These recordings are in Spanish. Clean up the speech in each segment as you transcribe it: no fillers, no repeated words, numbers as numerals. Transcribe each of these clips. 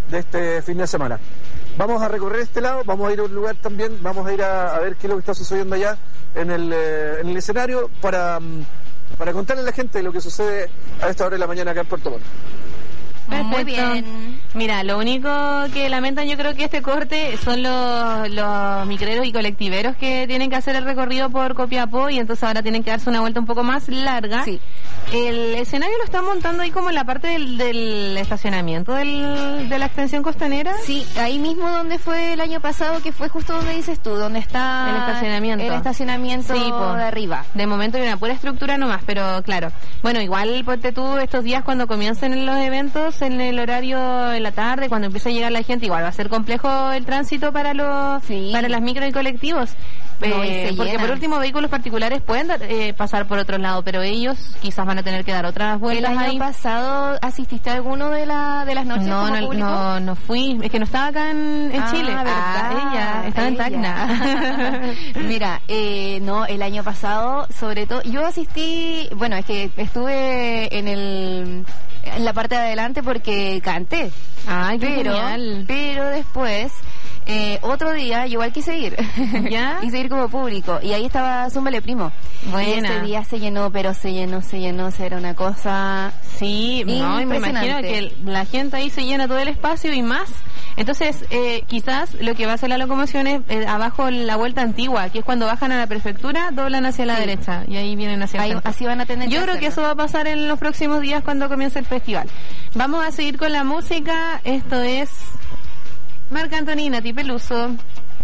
de este fin de semana. Vamos a recorrer este lado, vamos a ir a un lugar también, vamos a ir a ver qué es lo que está sucediendo allá en el escenario para contarle a la gente lo que sucede a esta hora de la mañana acá en Puerto Montt. Muy bien. Mira, lo único que lamentan, yo creo que este corte son los micreros y colectiveros que tienen que hacer el recorrido por Copiapó y entonces ahora tienen que darse una vuelta un poco más larga. Sí. El escenario lo están montando ahí como en la parte del estacionamiento de la extensión costanera. Sí, ahí mismo donde fue el año pasado, que fue justo donde dices tú, donde está el estacionamiento sí, de arriba. De momento hay una pura estructura nomás, pero claro. Bueno, igual ponte tú estos días cuando comiencen los eventos en el horario en la tarde, cuando empiece a llegar la gente, igual va a ser complejo el tránsito para las micro y colectivos. Porque por último vehículos particulares pueden pasar por otro lado, pero ellos quizás van a tener que dar otras vueltas. ¿El año pasado asististe a alguno de las noches como público? No fui, es que no estaba acá en Chile. Ella estaba en Tacna. Mira, no, el año pasado, sobre todo, yo asistí, bueno, es que estuve en la parte de adelante porque canté. Ay, qué genial. Pero después, otro día, yo igual quise ir. ¿Ya? Quise ir como público. Y ahí estaba Zúmbale Primo. Buena. Y ese día se llenó, pero se llenó. O sea, era una cosa... Sí, no, y me imagino que la gente ahí se llena todo el espacio y más. Entonces, quizás lo que va a hacer la locomoción es abajo la vuelta antigua, que es cuando bajan a la prefectura, doblan hacia la derecha y ahí vienen hacia el Así van a tener Yo creo que eso va a pasar en los próximos días cuando comience el festival. Vamos a seguir con la música. Esto es Marc Anthony, Nati Peluso.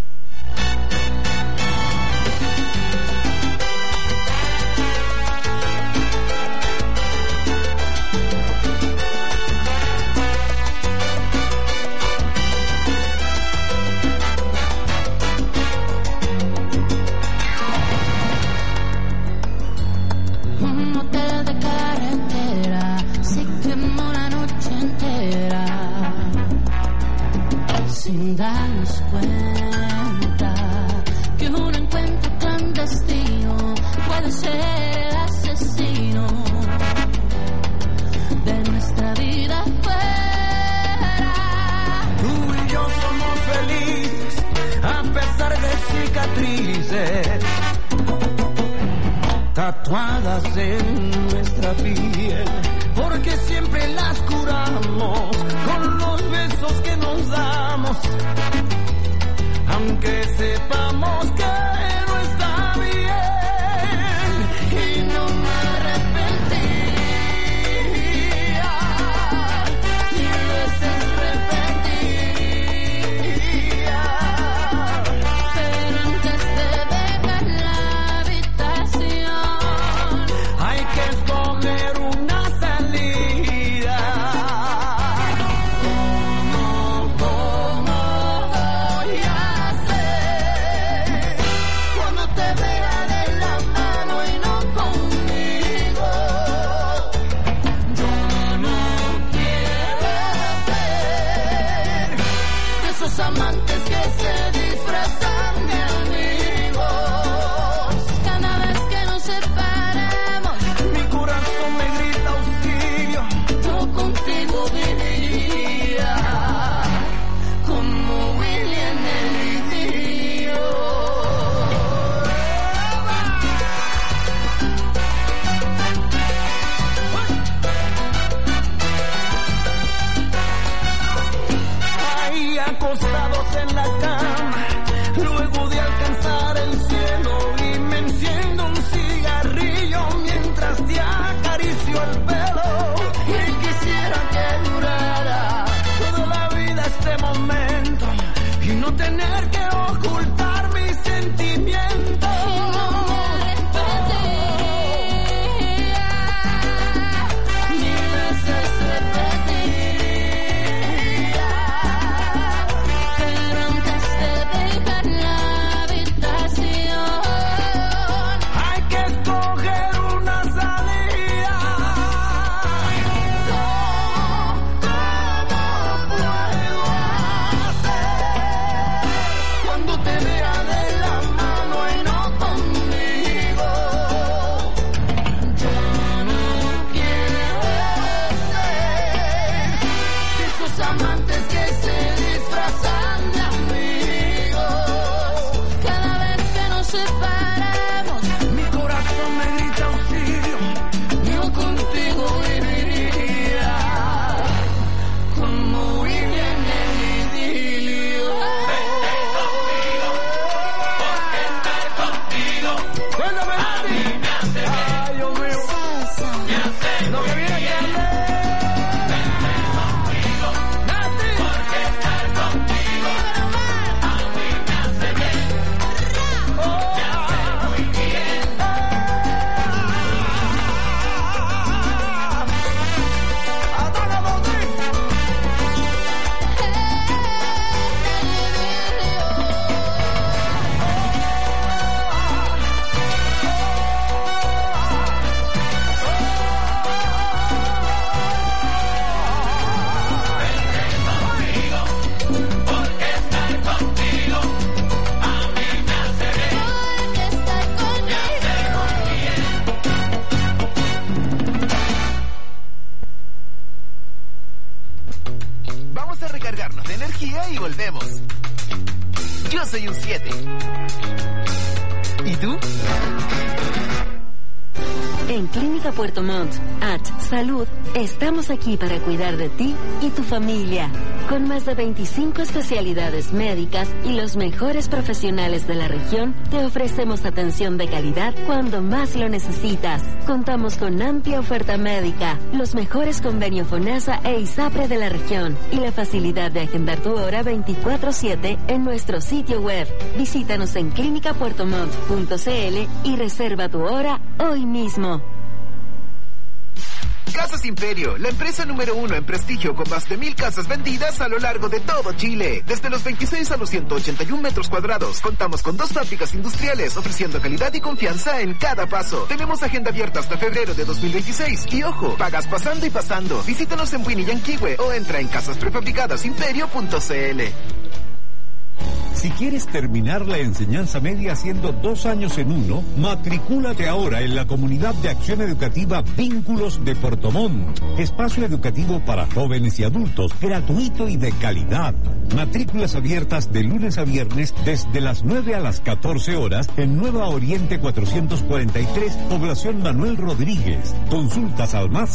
Un hotel de carretera se quemó la noche entera sin darnos cuenta que un encuentro clandestino puede ser el asesino de nuestra vida fuera. Tú y yo somos felices a pesar de cicatrices tatuadas en nuestra piel, porque siempre las curamos con los besos que nos damos, aunque sepamos que no está bien, y no me arrepentiría, mil veces repetiría, Pero antes de dejar la habitación hay que escoger una salida. ¿Cómo voy a hacer cuando te vea de la mano y no conmigo? Yo no quiero ser De esos amantes que se disfrazan de amigos. Cada vez que nos separamos, mi corazón me grita auxilio. yo contigo viviría como William el Idilio. Ahí acostados en la cama, luego de alcanzar el cielo, y me enciendo un cigarrillo mientras te acaricio el pelo. Y quisiera que durara toda la vida este momento y no tener que ocultar mis sentimientos. Mil veces repetiría, pero antes de dejar la habitación Hay que escoger una salida. ¿Cómo puedo hacer Cuando te vea de la mano disfrazan de amigos. Cada vez que nos separamos, mi corazón me grita auxilio. yo contigo viviría como viven el idilio. Cuéntame, Nati. Ay, Dios mío. Lo que viene que ande. Nati. Ataca, Bauti. Vamos a recargarnos de energía y volvemos. Yo soy un 7. ¿Y tú? En Clínica Puerto Montt, Salud, estamos aquí para cuidar de ti y tu familia. Con más de 25 especialidades médicas y los mejores profesionales de la región, te ofrecemos atención de calidad cuando más lo necesitas. Contamos con amplia oferta médica, los mejores convenios FONASA e ISAPRE de la región y la facilidad de agendar tu hora 24/7 en nuestro sitio web. Visítanos en clinicapuertomont.cl y reserva tu hora hoy mismo. Casas Imperio, la empresa número 1 en prestigio con más de 1,000 casas vendidas a lo largo de todo Chile. Desde los 26 a los 181 metros cuadrados, contamos con 2 fábricas industriales ofreciendo calidad y confianza en cada paso. Tenemos agenda abierta hasta febrero de 2026 y ojo, pagas pasando y pasando. Visítanos en Winnie y Yanquihue o entra en casasprefabricadosimperio.cl. Si quieres terminar la enseñanza media haciendo 2 años en uno, matricúlate ahora en la Comunidad de Acción Educativa Vínculos de Puerto Montt. Espacio educativo para jóvenes y adultos, gratuito y de calidad. Matrículas abiertas de lunes a viernes desde las 9 a las 14 horas en Nueva Oriente 443, Población Manuel Rodríguez. Consultas al más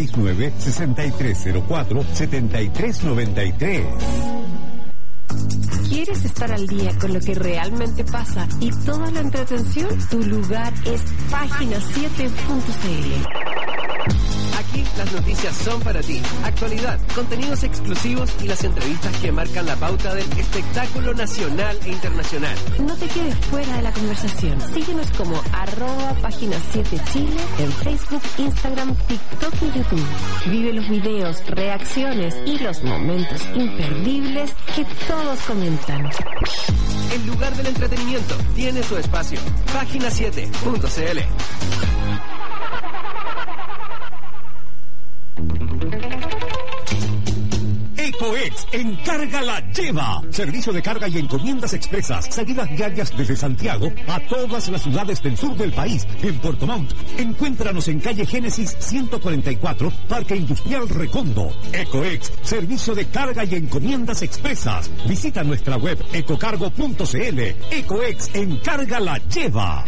569-6304-7393. ¿Quieres estar al día con lo que realmente pasa y toda la entretención? Tu lugar es página7.cl. Aquí las noticias son para ti. Actualidad, contenidos exclusivos y las entrevistas que marcan la pauta del espectáculo nacional e internacional. No te quedes fuera de la conversación. Síguenos como @página7chile en Facebook, Instagram, TikTok y YouTube. Vive los videos, reacciones y los momentos imperdibles que todos comentan. El lugar del entretenimiento tiene su espacio. Página7.cl. EcoEx, encarga la lleva. Servicio de carga y encomiendas expresas. Salidas diarias desde Santiago a todas las ciudades del sur del país. En Puerto Montt, encuéntranos en calle Génesis 144, Parque Industrial Recondo. EcoEx, servicio de carga y encomiendas expresas. Visita nuestra web ecocargo.cl. EcoEx, encarga la lleva.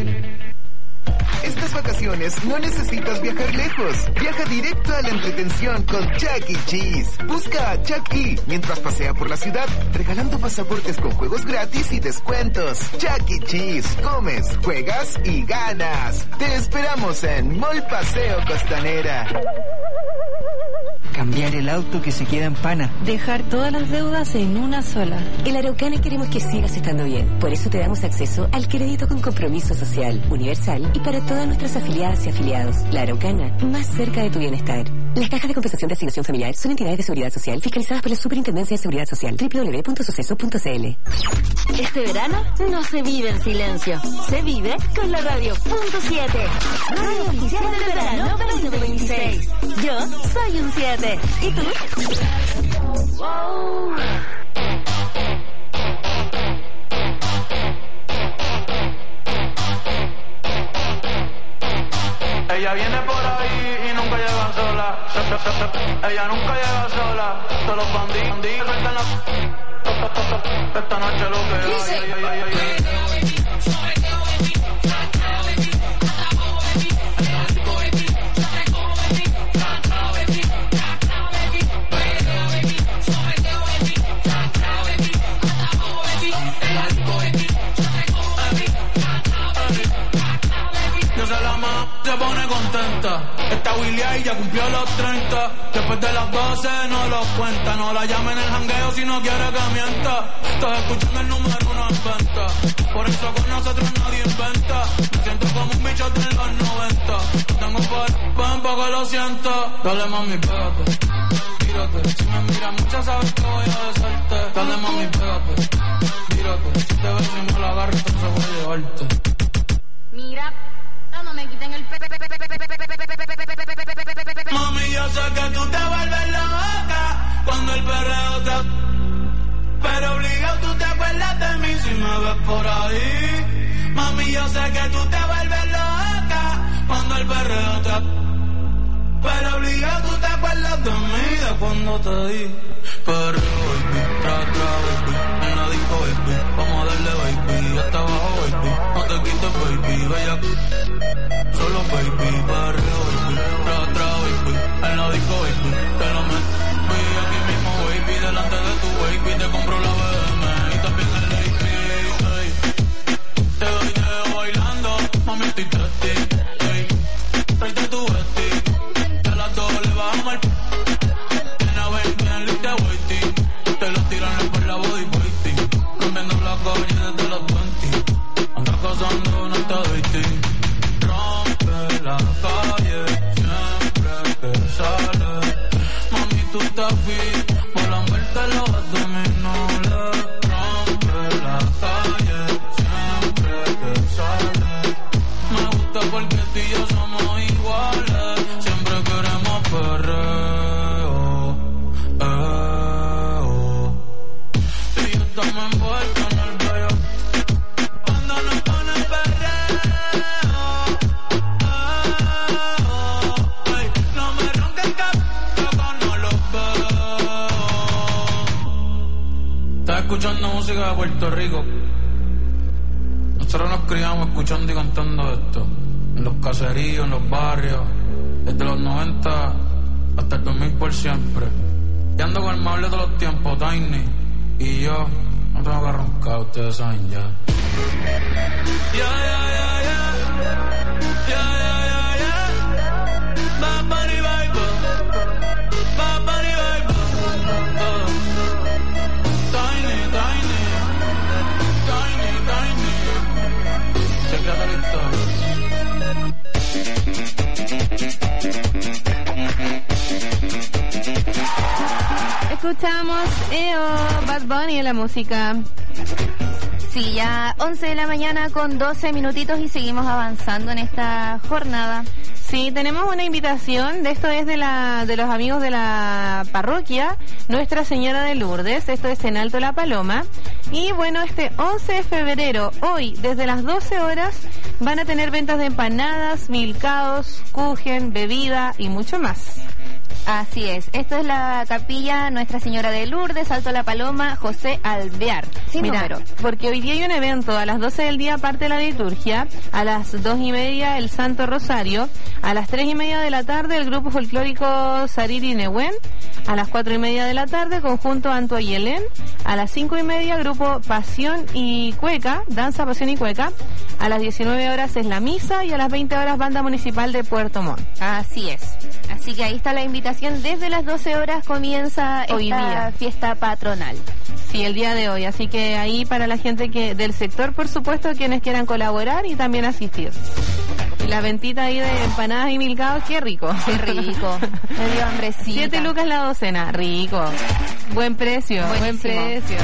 Estas vacaciones no necesitas viajar lejos. Viaja directo a la entretención con Chuck E. Cheese. Busca a Chuck E. mientras pasea por la ciudad, regalando pasaportes con juegos gratis y descuentos. Chuck E. Cheese. Comes, juegas y ganas. Te esperamos en Mall Paseo Costanera. Cambiar el auto que se queda en pana. Dejar todas las deudas en una sola. En Araucana queremos que sigas estando bien. Por eso te damos acceso al crédito con compromiso social, universal y para todas nuestras afiliadas y afiliados. La Araucana, más cerca de tu bienestar. Las cajas de compensación de asignación familiar son entidades de seguridad social fiscalizadas por la Superintendencia de Seguridad Social. www.suceso.cl. Este verano no se vive en silencio, se vive con la radio.7. Radio oficial del verano 2026. Yo soy un 7. ¿Y tú? Wow. Ella viene por ahí y nunca llega sola. Ella nunca llega sola. todos los bandidos sueltan la... Esta noche lo que hay. Se pone contenta. Esta Willy ya cumplió los 30. Después de las 12 no los cuenta. No la llamen el jangueo si no quiere que mienta. Estoy escuchando el número 1 en venta. Por eso con nosotros nadie inventa. Me siento como un bicho de los 90. No tengo para que lo sienta. Dale mami, pégate, tírate. Si me miras mucho sabes que voy a besarte. Dale mami, pégate, tírate. Si te ves y no la agarro entonces voy a llevarte. Mira, no me quiten el Mami, yo sé que tú te vuelves loca cuando el perreo te... Pero obligado tú te acuerdas de mí si me ves por ahí. Mami, yo sé que tú te vuelves loca cuando el perreo te... Pero obligado tú te acuerdas de mí de cuando te di. Perreo, baby, tra, baby, en la disco, baby, vamos a darle, baby, hasta abajo, baby, no te quites, baby, bella. Solo baby, perreo, baby, tra, baby, en la disco, baby, te lo meto, baby, aquí mismo, baby, delante de tu baby, te compro la BM y también el baby, te doy dedo bailando, mami, estoy triste, tráete tu vesti, a las 2 le bajamos el te lo tiran por la body waiting. Cambiando la calle desde los 20. Anda cazando, no está dating. Rompe la calle siempre que sale. Mami, tú estás fit por la muerte los abdominales. Rompe la calle siempre que sale. Me gusta porque tú y yo somos iguales. Siempre queremos perreo. Estamos envueltos en el bello cuando nos pone el perreo. Ay, no me ronquen que no los veo. Estás escuchando música de Puerto Rico. Nosotros nos criamos escuchando y cantando esto en los caseríos, en los barrios, desde los 90 hasta el 2000 por siempre. Y ando con el mable de los tiempos, Tiny. Y yo no tengo que roncar, ustedes saben ya. Bad Bunny vibe, Bad Bunny vibe. Tiny. Chequéate la historia. Escuchamos Bad Bunny en la música. Sí, ya 11 de la mañana con 12 minutitos y seguimos avanzando en esta jornada. Sí, tenemos una invitación, esto es de los amigos de la parroquia Nuestra Señora de Lourdes, esto es en Alto La Paloma. Y bueno, este 11 de febrero, hoy, desde las 12 horas, van a tener ventas de empanadas, milcaos, kuchen, bebida y mucho más. Así es, esto es la capilla Nuestra Señora de Lourdes, Alto La Paloma, José Alvear. Mira, porque hoy día hay un evento, a las 12 del día parte la liturgia, a las 2:30 el Santo Rosario, a las 3:30 de la tarde el grupo folclórico Sariri Nehuen, a las 4:30 de la tarde conjunto Anto y Helen, a las 5:30 grupo Pasión y Cueca, Danza, Pasión y Cueca, a las 19 horas es la misa y a las 20 horas Banda Municipal de Puerto Montt. Así es, así que ahí está la invitación, desde las 12 horas comienza hoy esta día fiesta patronal. Sí, el día de hoy, así que ahí para la gente que del sector, por supuesto, quienes quieran colaborar y también asistir. Y la ventita ahí de empanadas y milcaos, qué rico. Qué rico. Me dio hambrecita. 7 lucas la docena, rico. Buen precio, buen precio.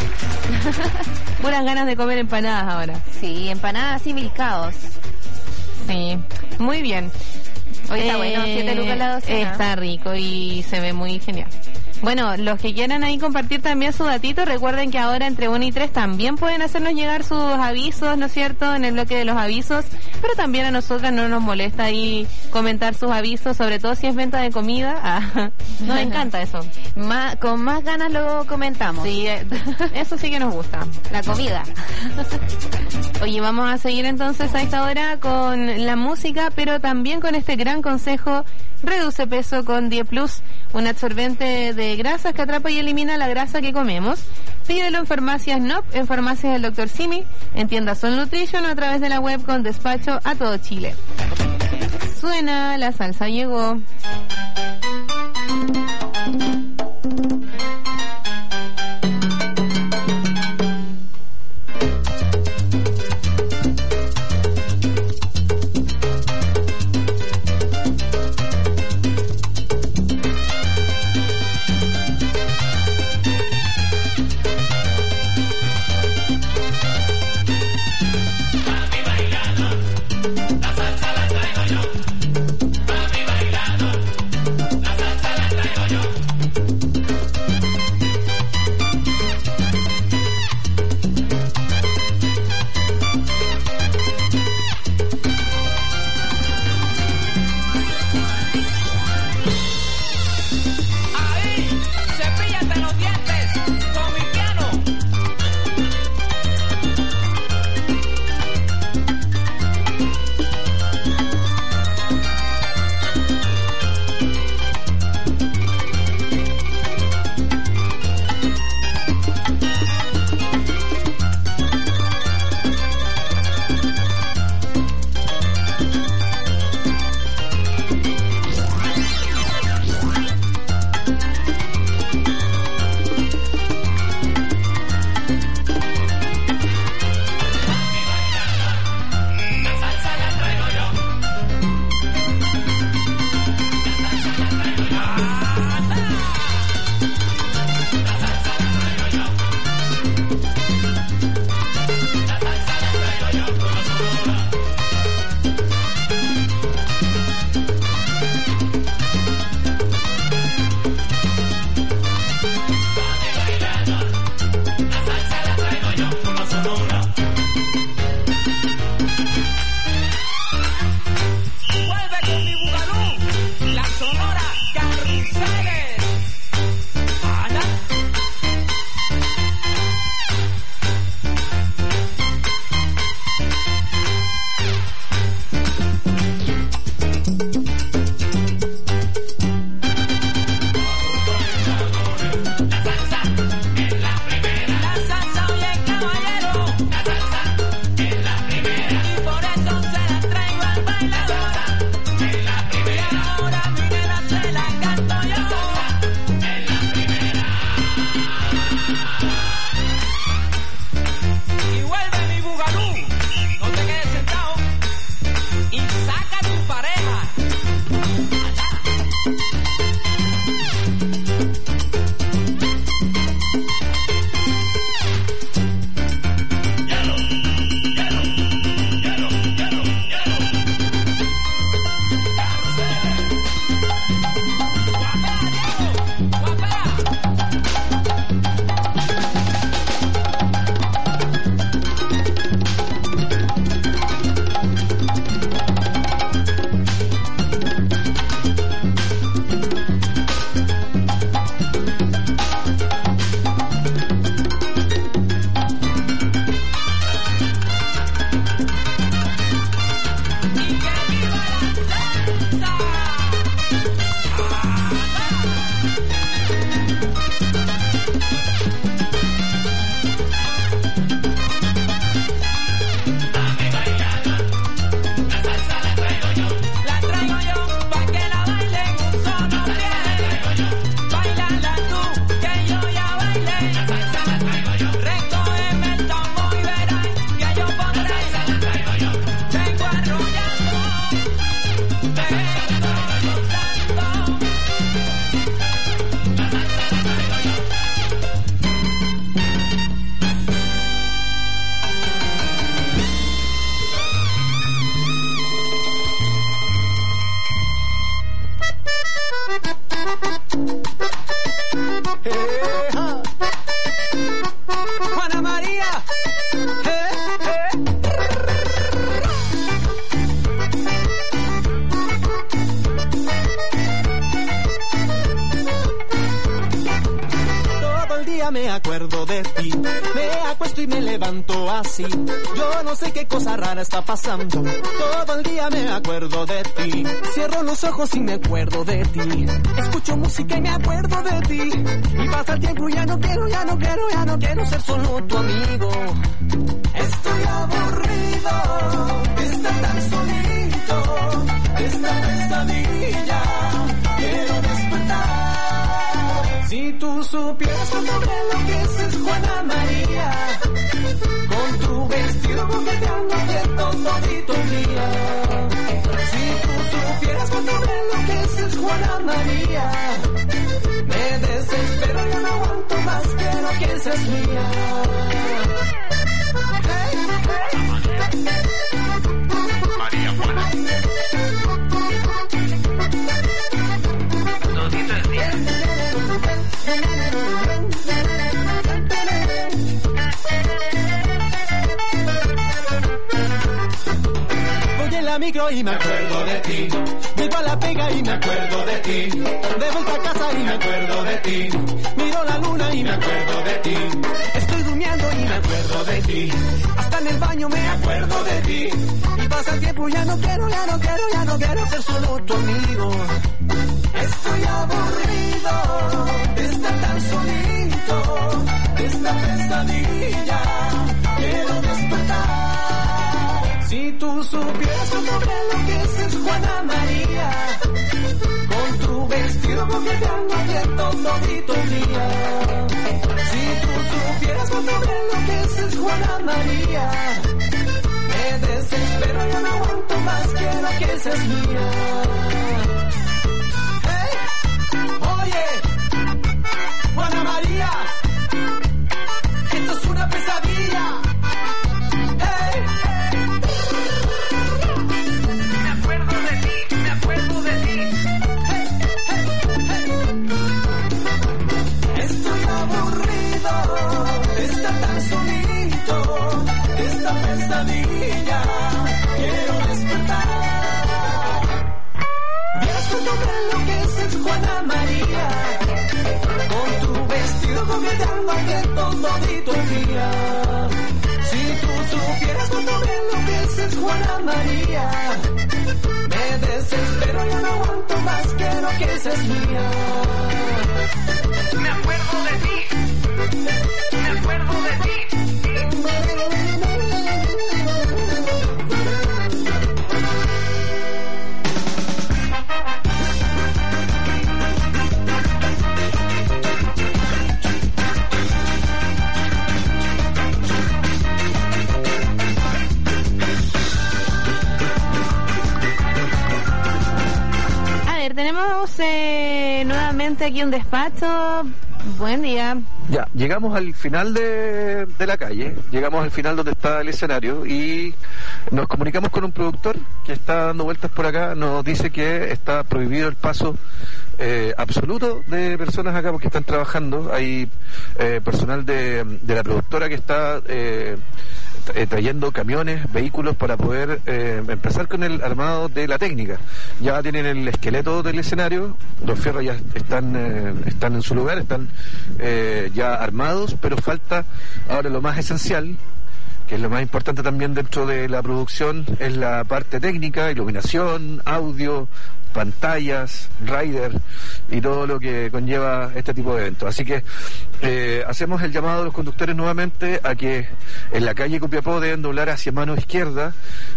Puras ganas de comer empanadas ahora. Sí, empanadas y milcaos. Sí, muy bien. Hoy está bueno, 7 lucas la docena. Está rico y se ve muy genial. Bueno, los que quieran ahí compartir también su datito, recuerden que ahora entre 1 y 3 también pueden hacernos llegar sus avisos, ¿no es cierto?, en el bloque de los avisos, pero también a nosotras no nos molesta ahí comentar sus avisos, sobre todo si es venta de comida. Nos encanta eso. Con más ganas lo comentamos. Sí, eso sí que nos gusta. La comida. Oye, vamos a seguir entonces a esta hora con la música, pero también con este gran consejo: reduce peso con Die Plus, un absorbente de grasas que atrapa y elimina la grasa que comemos. Pídelo en farmacias NOP, en farmacias del Dr. Simi, en tiendas Sol Nutrition o a través de la web con despacho a todo Chile. Suena, la salsa llegó. acuerdo de ti. Me acuesto y me levanto así. Yo no sé qué cosa rara está pasando. Todo el día me acuerdo de ti. Cierro los ojos y me acuerdo de ti. Escucho música y me acuerdo de ti. Y pasa el tiempo y ya no quiero ser solo tu amigo. Estoy aburrido de estar tan solito, de esta pesadilla. Quiero despertar. Si tú supieras cuánto me enloqueces, Juana María, con tu vestido coqueteando abierto todito el día. Si tú supieras cuánto me enloqueces, Juana María, me desespero, yo no aguanto más, quiero que seas mía. María Juana. Todito el día. Voy en la micro y me acuerdo de ti. Voy pa' la pega y me acuerdo de ti. De vuelta a casa y me acuerdo de ti. Miro la luna y me acuerdo de ti. Estoy durmiendo y me acuerdo de ti. Hasta en el baño me acuerdo de ti. Y pasa el tiempo y ya no quiero ser solo tu amigo. Estoy aburrido de estar tan solito, de esta pesadilla. Quiero despertar. Si tú supieras cuánto me enloqueces, Juana María, con tu vestido coqueteando abierto todito el día. Si tú supieras cuánto me enloqueces, Juana María, me desespero, yo no aguanto más, quiero que seas mía. Hey, oye, Juana María, esto es una pesadilla. Hey. Me acuerdo de ti, me acuerdo de ti. Estoy aburrido de estar tan solito, de esta pesadilla. Quiero despertar. Vieras cuando me enloqueces, Juana María, con tu vestido coqueteando abierto todito el día. Si tú supieras cuando me enloqueces, Juana María, me desespero, yo no aguanto más, quiero que seas mía. Me acuerdo de ti. Me acuerdo de ti. Tenemos nuevamente aquí un despacho. Buen día. Ya, llegamos al final de la calle, llegamos al final donde está el escenario y nos comunicamos con un productor que está dando vueltas por acá. Nos dice que está prohibido el paso absoluto de personas acá porque están trabajando. Hay personal de la productora que está trayendo camiones, vehículos para poder empezar con el armado de la técnica. Ya tienen el esqueleto del escenario, los fierros ya están en su lugar, están ya armados, pero falta ahora lo más esencial, que es lo más importante también dentro de la producción, es la parte técnica, iluminación, audio, pantallas, rider y todo lo que conlleva este tipo de eventos. Así que hacemos el llamado a los conductores nuevamente a que en la calle Copiapó deben doblar hacia mano izquierda.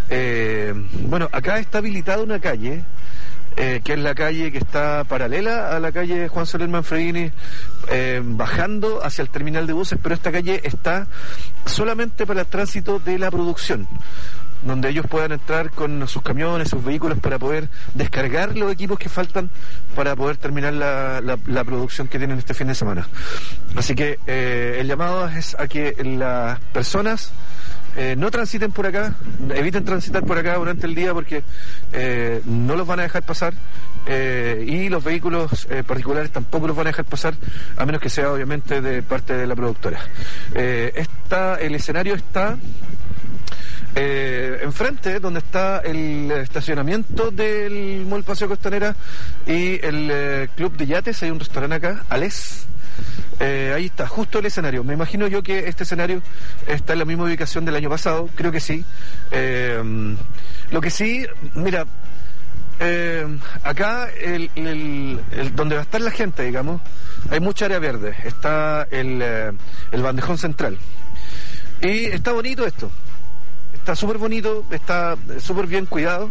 Bueno, acá está habilitada una calle que es la calle que está paralela a la calle Juan Soler Manfredini, bajando hacia el terminal de buses, pero esta calle está solamente para el tránsito de la producción, donde ellos puedan entrar con sus camiones, sus vehículos para poder descargar los equipos que faltan para poder terminar la producción que tienen este fin de semana. Así que el llamado es a que las personas no transiten por acá, eviten transitar por acá durante el día porque no los van a dejar pasar, y los vehículos particulares tampoco los van a dejar pasar, a menos que sea obviamente de parte de la productora. El escenario está enfrente, donde está el estacionamiento del Mall Paseo Costanera y el club de yates. Hay un restaurante acá, Alés, Ahí está, justo el escenario. Me imagino yo que este escenario está en la misma ubicación del año pasado, creo que sí. Lo que sí, mira, acá donde va a estar la gente, digamos, hay mucha área verde. Está el bandejón central. Y está bonito esto. Está súper bonito, está súper bien cuidado.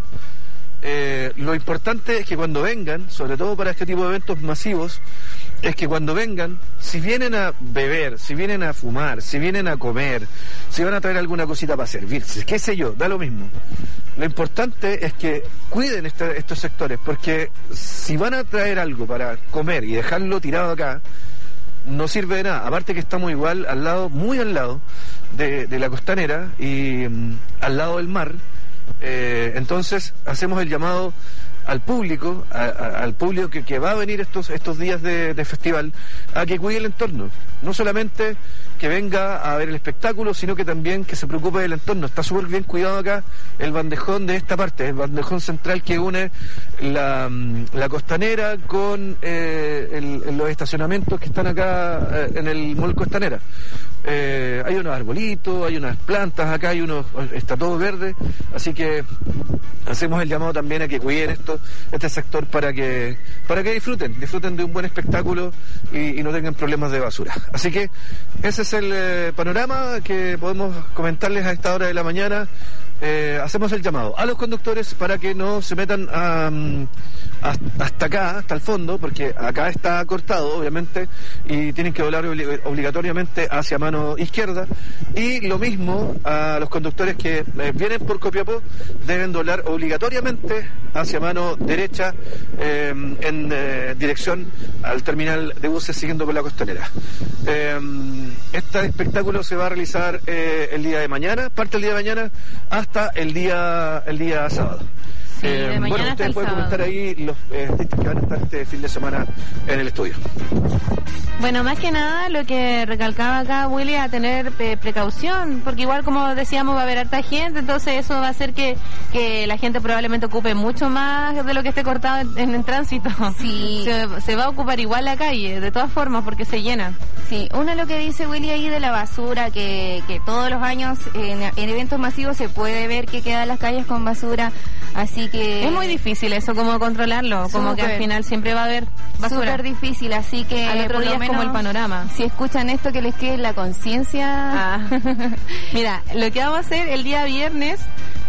Lo importante es que cuando vengan, sobre todo para este tipo de eventos masivos, es que cuando vengan, si vienen a beber, si vienen a fumar, si vienen a comer, si van a traer alguna cosita para servirse, qué sé yo, da lo mismo. Lo importante es que cuiden estos sectores, porque si van a traer algo para comer y dejarlo tirado acá, no sirve de nada. Aparte que estamos igual al lado, muy al lado de la costanera y al lado del mar. Entonces hacemos el llamado al público, al público que va a venir estos días de festival, a que cuide el entorno. No solamente que venga a ver el espectáculo, sino que también que se preocupe del entorno. Está súper bien cuidado acá el bandejón de esta parte, el bandejón central que une la costanera con los estacionamientos que están acá en el Mall Costanera. Hay unos arbolitos, hay unas plantas, acá está todo verde, así que hacemos el llamado también a que cuiden este sector para que disfruten de un buen espectáculo y no tengan problemas de basura. Así que ese es el panorama que podemos comentarles a esta hora de la mañana. Hacemos el llamado a los conductores para que no se metan hasta acá, hasta el fondo, porque acá está cortado, obviamente, y tienen que doblar obligatoriamente hacia mano izquierda. Y lo mismo a los conductores que vienen por Copiapó, deben doblar obligatoriamente hacia mano derecha en dirección al terminal de buses siguiendo por la costanera. Este espectáculo se va a realizar el día de mañana, parte el día de mañana hasta el día sábado. Sí, de mañana bueno, ustedes pueden comentar ahí los artistas que van a estar este fin de semana en el estudio. Bueno, más que nada lo que recalcaba acá Willy, a tener precaución, porque igual como decíamos va a haber harta gente, entonces eso va a hacer que la gente probablemente ocupe mucho más de lo que esté cortado en el tránsito. Sí. Se va a ocupar igual la calle, de todas formas, porque se llena. Sí, uno lo que dice Willy ahí de la basura, que todos los años en eventos masivos se puede ver que quedan las calles con basura, así que... Es muy difícil eso, como controlarlo, como que al final siempre va a haber basura. Súper difícil, así que al otro día es como el panorama. Si escuchan esto, que les quede en la conciencia. Mira, lo que vamos a hacer el día viernes,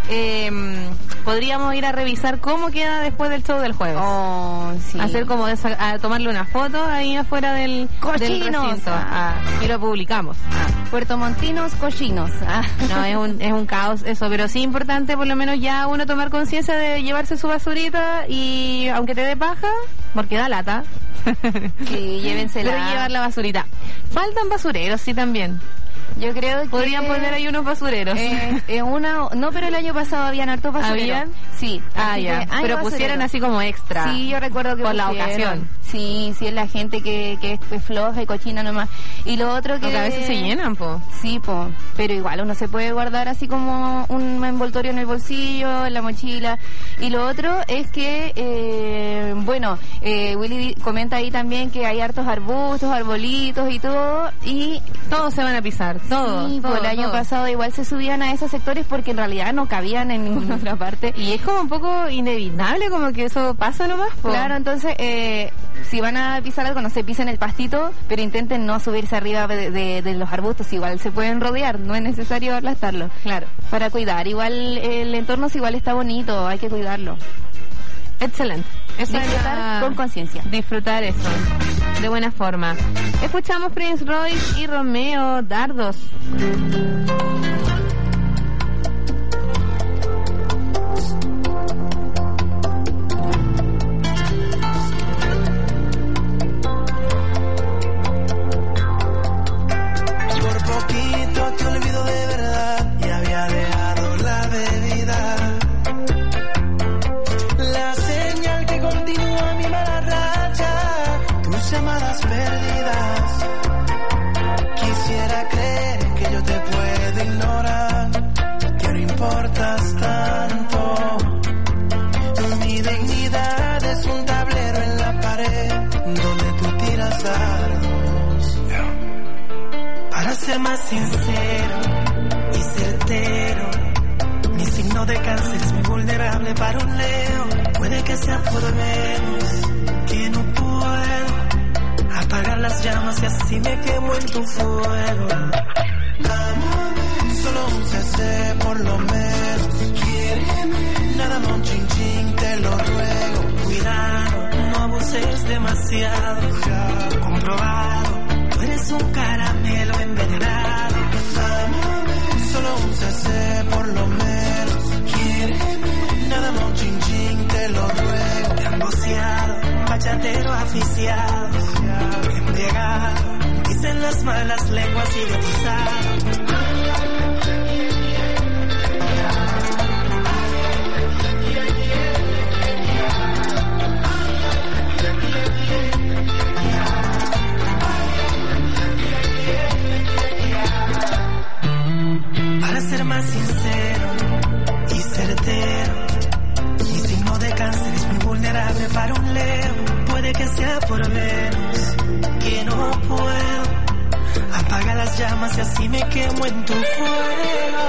podríamos ir a revisar cómo queda después del show del jueves. Sí. Hacer como a tomarle una foto ahí afuera del recinto. Y lo publicamos. Puertomontinos cochinos. No, es un caos eso, pero sí importante por lo menos ya uno tomar conciencia de llevarse su basurita, y aunque te dé paja, porque da lata. Sí, llévensela. Pero llevar la basurita. Faltan basureros, sí, también. Yo creo que podrían poner ahí unos basureros. No, pero el año pasado habían hartos basureros. ¿Habían? Sí. Ya. Pero pusieran así como extra. Sí, yo recuerdo que por la ocasión. Sí, es la gente que es floja y cochina nomás. Y lo otro que... Porque a veces se llenan, po. Sí, po. Pero igual uno se puede guardar así como un envoltorio en el bolsillo, en la mochila. Y lo otro es que, Willy comenta ahí también que hay hartos arbustos, arbolitos y todo. Y todos se van a pisar. Todo, sí, el año pasado igual se subían a esos sectores porque en realidad no cabían en ninguna otra parte. Y es como un poco inevitable, como que eso pasa nomás, po. Claro, entonces si van a pisar algo, no se pisen el pastito, pero intenten no subirse arriba de los arbustos, igual se pueden rodear, no es necesario aplastarlo. Claro. Para cuidar, igual el entorno igual está bonito, hay que cuidarlo. Excelente. Eso disfrutar con conciencia. Disfrutar eso de buena forma. Escuchamos Prince Royce y Romeo Dardos. Por poquito te olvido de verdad y había dejado la bebida. La señal que continúa mi mala racha, tus llamadas perdidas. Quisiera creer que yo te puedo ignorar. ser más sincero y certero, mi signo de cáncer es muy vulnerable para un Leo. Puede que sea por menos que no puedo apagar las llamas y así me quemo en tu fuego. Solo un cc por lo menos. Nada más un chin chin, te lo ruego. Cuidado, no abuses demasiado. Comprobado, tú eres un caramelo envenenado. Solo un cc por lo menos. Nada más un chin chin, te lo ruego. Te han boceado, bachatero aficiado, embriagado, dicen las malas lenguas idiotizado. Para ser más sincero y certero, mi signo de cáncer es muy vulnerable para un Leo. Puede que sea por menos que no puedo apagar las llamas y así me quemo en tu fuego.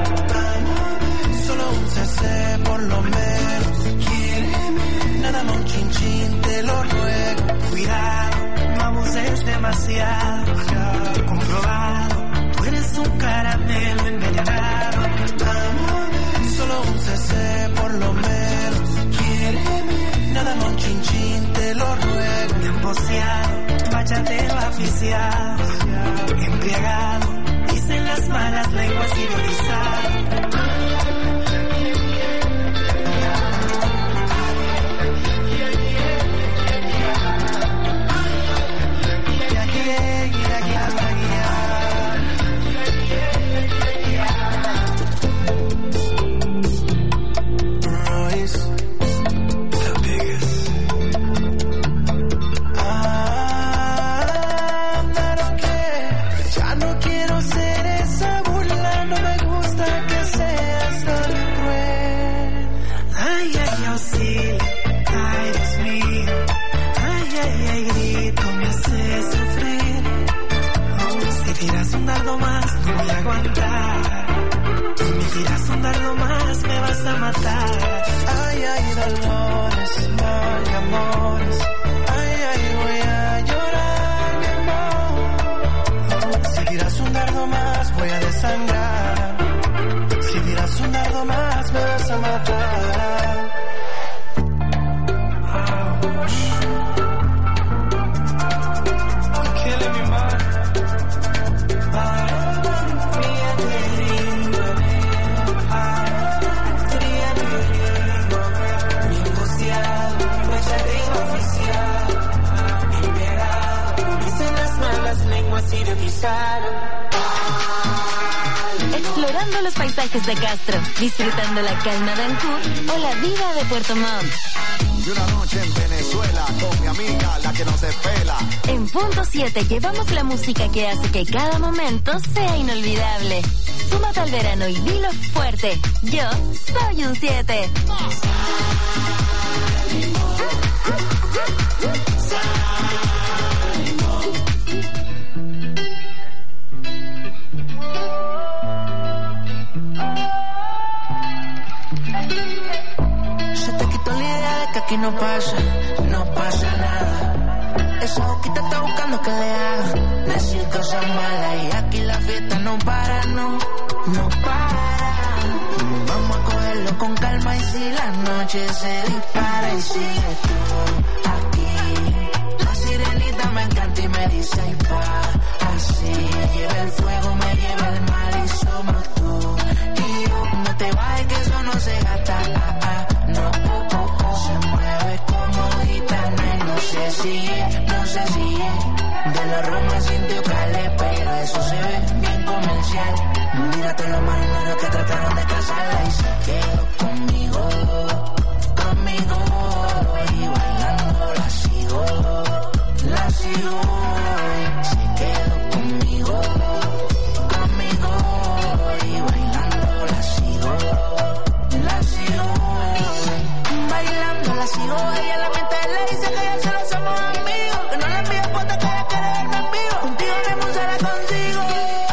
Solo un cc por lo menos. Nada más un chin chin, te lo ruego. Cuidado, no abuses demasiado. Comprobado, tú eres un caramelo envenenado. Solo un cc por lo menos. Nada más un chin chin, te lo ruego. Emboceado, bachatero aficiado, embriagado, dicen las malas lenguas idiotizado. Ay, ay, dolores, mal amores. Ay, ay, voy a llorar, mi amor. Si tiras un dardo más, voy a desangrar. Si tiras un dardo más, me vas a matar. You're killing me, man. Explorando los paisajes de Castro, disfrutando la calma de Ancud o la vida de Puerto Montt. Y una noche en Venezuela con mi amiga, la que no se pela. En Punto 7 llevamos la música que hace que cada momento sea inolvidable. Súmate al verano y dilo fuerte. Yo soy un 7. Aquí no pasa nada. Esa boquita está buscando que le haga decir cosas malas. Y aquí la fiesta no para, no para. Vamos a cogerlo con calma y si la noche se dispara y sigue tú aquí. La sirenita me encanta y me dice ay pa. Así me lleva el fuego, me lleva el mal y somos tú y yo. No te vayas que eso no se gasta, no. Se mueve como gitana y no sé si de la Roma sintió Calé, pero eso se ve bien comercial. Mírate los marineros que trataron de casarla y se quedó conmigo y bailando la sigo. Se quedó conmigo y bailando la sigo. Bailando la sigo, ella en la mente le dice que ya solo somos amigos, que no le envío fotos que ella quiere verme en vivo, contigo me la consigo.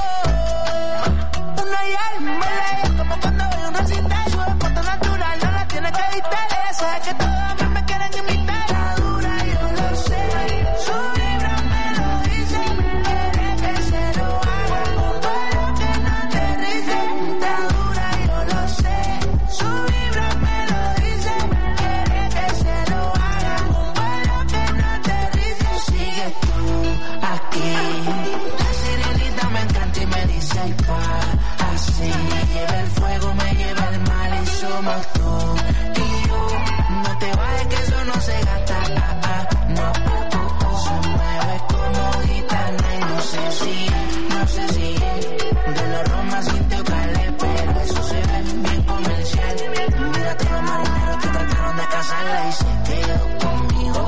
quiero más contigo. No te vayas que eso no se gasta, no. Se mueve como gitana y no sé si de la Roma sintió calé, pero eso se ve bien comercial. Mira todos los marineros que trataron de casarla y se quedó conmigo,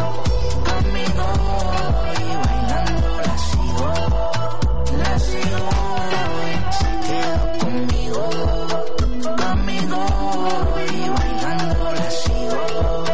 y bailando la sigo, se quedó conmigo, y bailando la sigo.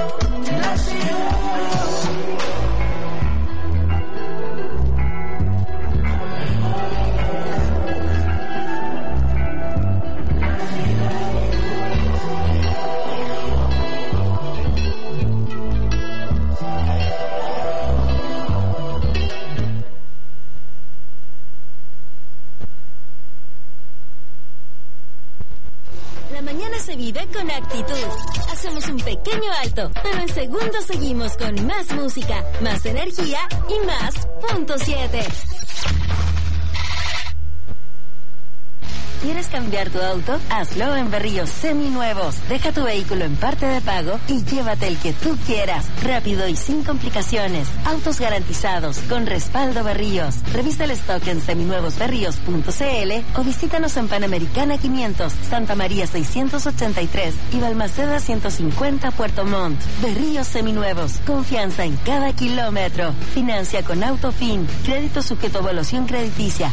La mañana se vive con actitud. Hacemos un pequeño alto, pero en segundos seguimos con más música, más energía y más punto 7. ¿Quieres cambiar tu auto? Hazlo en Berríos Seminuevos. Deja tu vehículo en parte de pago y llévate el que tú quieras. Rápido y sin complicaciones. Autos garantizados con respaldo Berríos. Revisa el stock en seminuevosberríos.cl o visítanos en Panamericana 500, Santa María 683 y Balmaceda 150 Puerto Montt. Berríos Seminuevos. Confianza en cada kilómetro. Financia con Autofin. Crédito sujeto a evaluación crediticia.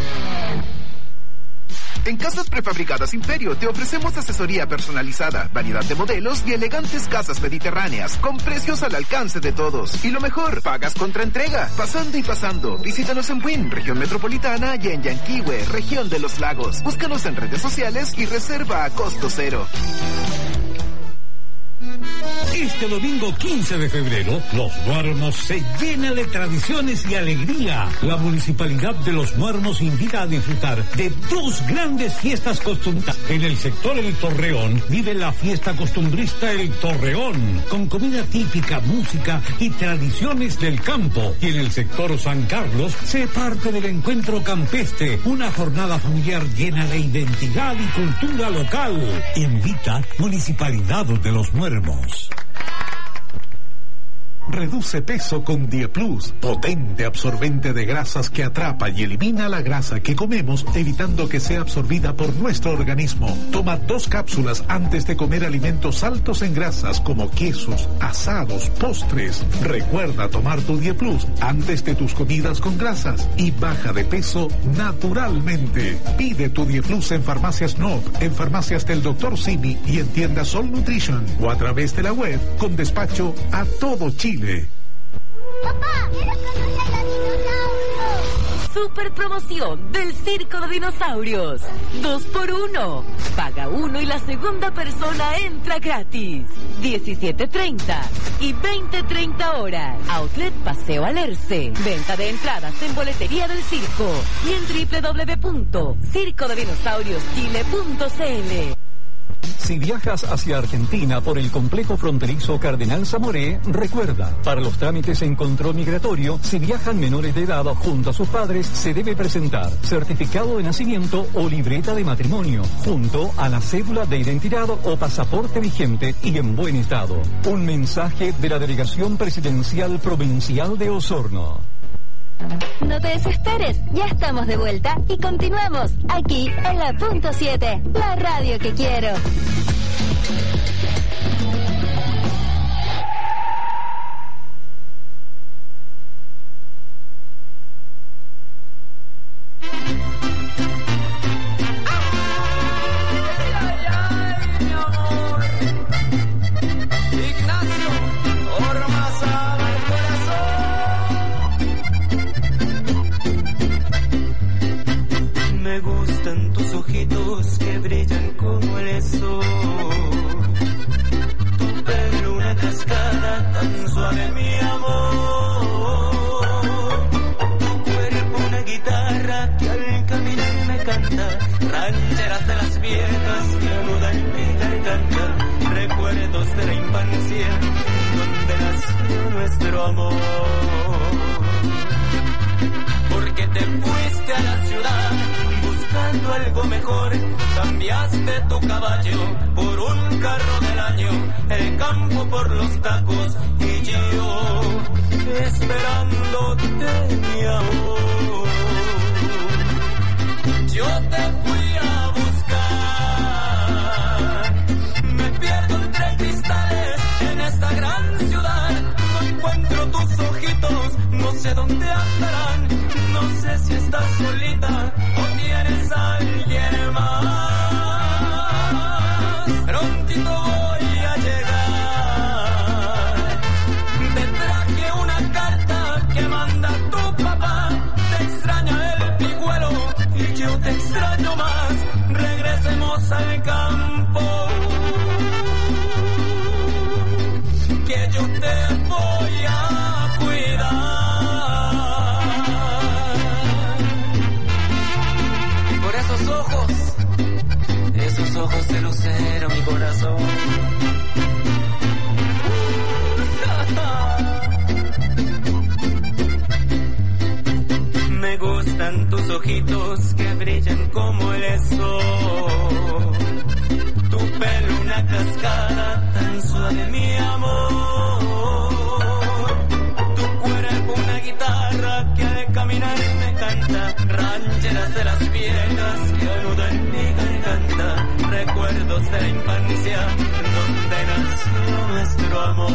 En Casas Prefabricadas Imperio te ofrecemos asesoría personalizada, variedad de modelos y elegantes casas mediterráneas con precios al alcance de todos. Y lo mejor, pagas contra entrega, pasando y pasando. Visítanos en Buin, región metropolitana, y en Yanquihue, región de los lagos. Búscanos en redes sociales y reserva a costo cero. Este domingo 15 de febrero, Los Muermos se llena de tradiciones y alegría. La Municipalidad de Los Muermos invita a disfrutar de 2 grandes fiestas costumbristas. En el sector El Torreón vive la fiesta costumbrista El Torreón, con comida típica, música y tradiciones del campo. Y en el sector San Carlos se parte del encuentro campestre, una jornada familiar llena de identidad y cultura local. Invita Municipalidad de Los Muermos. Reduce peso con Dieplus, potente absorbente de grasas que atrapa y elimina la grasa que comemos, evitando que sea absorbida por nuestro organismo. Toma 2 cápsulas antes de comer alimentos altos en grasas como quesos, asados, postres. Recuerda tomar tu Dieplus antes de tus comidas con grasas y baja de peso naturalmente. Pide tu Dieplus en Farmacias Nob, en Farmacias del Dr. Simi y en tiendas Sol Nutrition o a través de la web con despacho a todo Chile. Papá, quiero conocer a los dinosaurios. Super promoción del Circo de Dinosaurios. 2x1. Paga 1 y la segunda persona entra gratis. 17:30 y 20:30 horas. Outlet Paseo Alerce. Venta de entradas en boletería del circo y en www.circodedinosaurioschile.cl. Si viajas hacia Argentina por el complejo fronterizo Cardenal Zamoré, recuerda, para los trámites en control migratorio, si viajan menores de edad junto a sus padres, se debe presentar certificado de nacimiento o libreta de matrimonio, junto a la cédula de identidad o pasaporte vigente y en buen estado. Un mensaje de la Delegación Presidencial Provincial de Osorno. No te desesperes, ya estamos de vuelta y continuamos aquí en la punto 7, la radio que quiero. Me gustan tus ojitos que brillan como el sol. Tu pelo una cascada tan suave, mi amor. Tu cuerpo una guitarra que al caminar me canta. Rancheras de las viejas que anudan mi garganta. Recuerdos de la infancia donde nació nuestro amor. Porque te fuiste a la ciudad buscando buscando algo mejor. Cambiaste tu caballo por un carro del año, el campo por los tacos y yo esperándote, mi amor. Yo te fui a buscar, me pierdo entre cristales en esta gran ciudad. No encuentro tus ojitos, no sé dónde andarán. No sé si estás solita o tienes a alguien más. Prontito voy a llegar. Te traje una carta que manda tu papá. Te extraña el pigüelo y yo te extraño más. Regresemos al campo, que yo te voy a cuidar. Por esos ojos de lucero, mi corazón. Me gustan tus ojitos que brillan como el sol. Tu pelo una cascada tan suave, mi amor. Tu cuerpo una guitarra que al caminar me canta. Rancheras de las viejas que anudan mi garganta. Recuerdos de la infancia donde nació nuestro amor.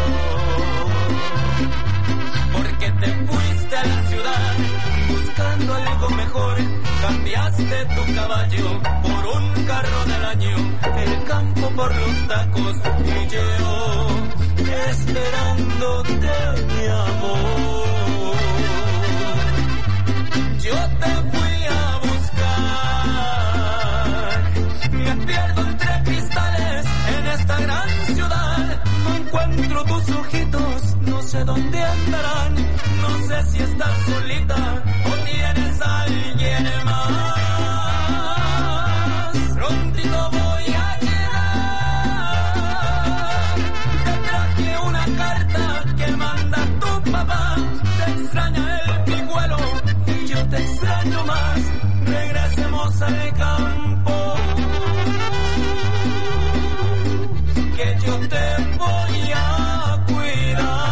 Porque te fuiste a la ciudad buscando algo mejor. Cambiaste tu caballo por un carro del año, el campo por los tacos y yo esperándote, mi amor. Yo te fui a buscar, me pierdo entre cristales en esta gran ciudad. No encuentro tus ojitos, no sé dónde andarán. No sé si estás solita o tienes a alguien más. Prontito voy a llegar. Te traje una carta que manda tu papá. Te extraña el pigüelo y yo te extraño más. Regresemos al campo, que yo te voy a cuidar.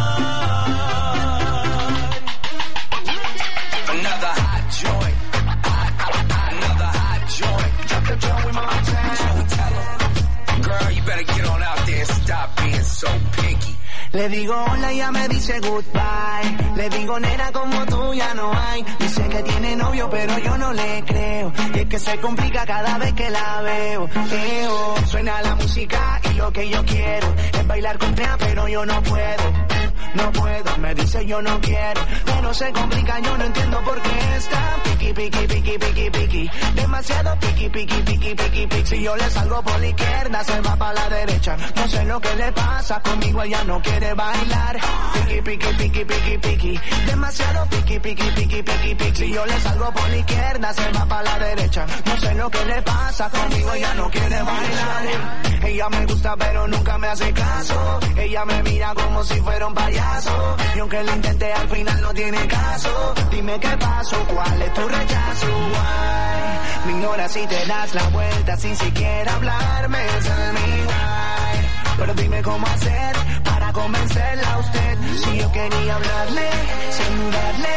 Another hot joint, another hot joint. Drop the joint with my town. Tell her, girl, you better get on out there and stop being so picky. Le digo hola y ella me dice goodbye. Le digo nena como tú ya no hay. Dice que tiene novio pero yo no le creo. Y es que se complica cada vez que la veo. Suena la música y lo que yo quiero es bailar con ella pero yo no puedo. No puedo, me dice yo no quiero. Pero se complica, yo no entiendo por qué está piqui, piqui, piqui, piqui, piqui. Demasiado piqui, piqui, piqui, piqui, piqui. Si yo le salgo por la izquierda, se va para la derecha. No sé lo que le pasa, conmigo ella no quiere bailar. Piqui, piqui, piqui, piqui, piqui. Demasiado piqui, piqui, piqui, piqui, piqui. Si yo le salgo por la izquierda, se va para la derecha. No sé lo que le pasa, conmigo ella no quiere bailar. Ella me gusta pero nunca me hace caso. Ella me mira como si fuera un payaso. Y aunque lo intenté al final no tiene caso. Dime qué pasó, cuál es tu rechazo. Why? Me ignoras y te das la vuelta sin siquiera hablarme. Tell me why. Pero dime cómo hacer para convencerla a usted. Si yo quería hablarle, sin dudarle,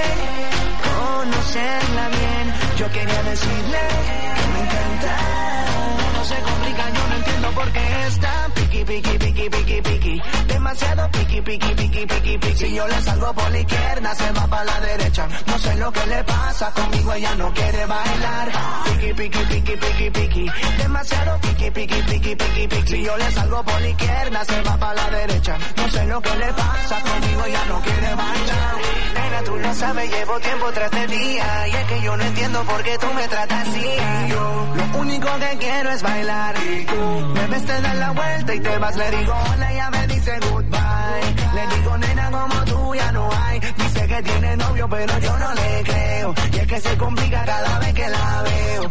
conocerla bien. Yo quería decirle que me encanta. No se complica, yo no entiendo por qué está piqui, piqui, piqui, piqui, piqui. Demasiado piqui, piqui, piqui, piqui, piqui. Si yo le salgo por la izquierda, se va para la derecha. No sé lo que le pasa, conmigo ella no quiere bailar. Piqui, piqui, piqui, piqui, piqui. Demasiado piqui, piqui, piqui, piqui, piqui. Si yo le salgo por la izquierda, se va para la derecha. No sé lo que le pasa, conmigo ella no quiere bailar. Nena, tú lo sabes, llevo tiempo tras de día. Y es que yo no entiendo por qué tú me tratas así. Yo lo único que quiero es bailar. Y tú me ves, te das la vuelta y te vas. Le digo hola, ella me dice goodbye. Le digo nena como tú ya no hay. Dice que tiene novio pero yo no le creo. Y es que se complica cada vez que la veo.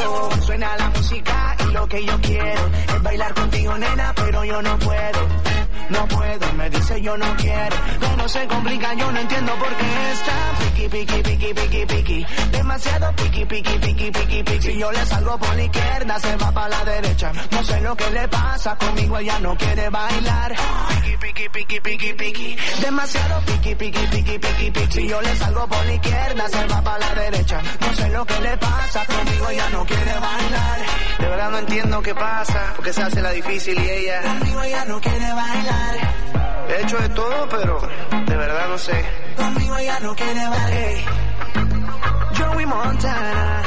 Suena la música y lo que yo quiero es bailar contigo nena pero yo no puedo. no puedo, me dice yo no quiero. Todo se complica, yo no entiendo por qué está piqui. Demasiado piqui. Si yo le salgo por la izquierda, se va para la derecha. No sé lo que le pasa, conmigo ella no quiere bailar. Piqui. Demasiado piqui. Si yo le salgo por la izquierda, se va para la derecha. No sé lo que le pasa, conmigo ella no quiere bailar. De verdad no entiendo qué pasa, porque se hace la difícil y ella... Conmigo ella no quiere bailar. He hecho de todo, pero de verdad no sé. Conmigo ella no quiere bailar. Hey. Joey Montana.